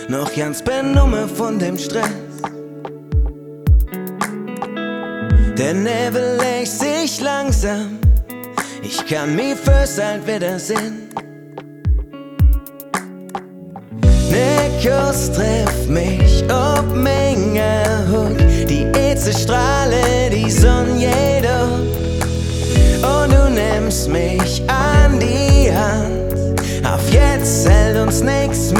noch ganz benommen von dem Stress. Der Nebel legt sich langsam, ich kann mich fürs Alt wiedersehen. Nikos trifft mich ob Menge Hut, die Strahle, die Sonne jeder. Und du nimmst mich an die Hand, auf jetzt hält uns nix mehr.